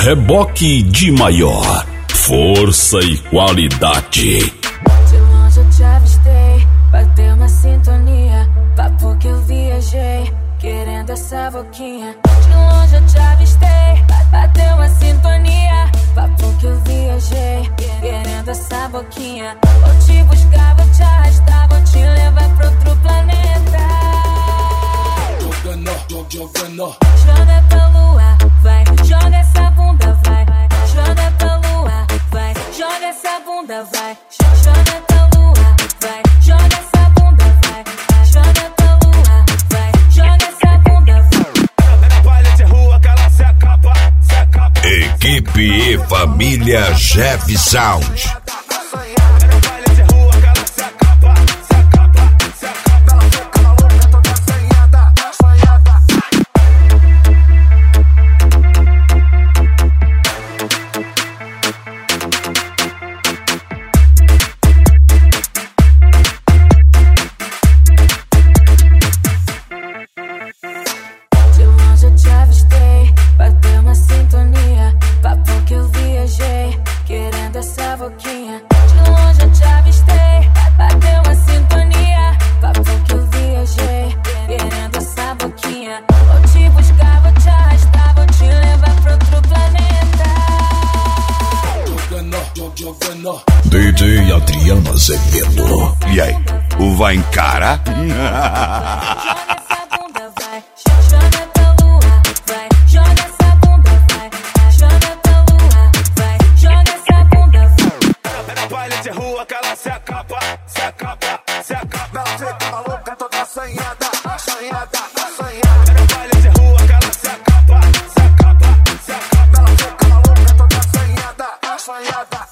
Reboque de maior força e qualidade. De longe eu te avistei, bateu uma sintonia. Papo que eu viajei, querendo essa boquinha. De longe eu te avistei, bateu uma sintonia. Papo que eu viajei, querendo essa boquinha. Vou te buscar, vou te arrastar, vou te levar pra outro planeta. Joga pra lua, vai, joga essa bunda, vai. Joga pra lua, vai, joga essa bunda, vai. Joga pra lua, vai, joga essa bunda, vai. Joga pra lua, vai, joga essa bunda, vai. Baile de rua que ela se acaba. Equipe e Família Jeff Sound. Eu te avistei, bateu uma sintonia. Papo que eu viajei, querendo essa boquinha. De longe eu te avistei, bateu uma sintonia. Papo que eu viajei, querendo essa boquinha. Vou te buscar, vou te arrastar, vou te levar pra outro planeta. DJ Adriano Azevedo. E aí, o vai encarar? Joga pra lua, vai, joga essa bunda, vai. Joga pra lua, vai, joga essa bunda, vai. Baile de rua que ela se acaba. Ela fica maluca, toda assanhada. Baile de rua que ela se acaba. Ela fica maluca, toda assanhada.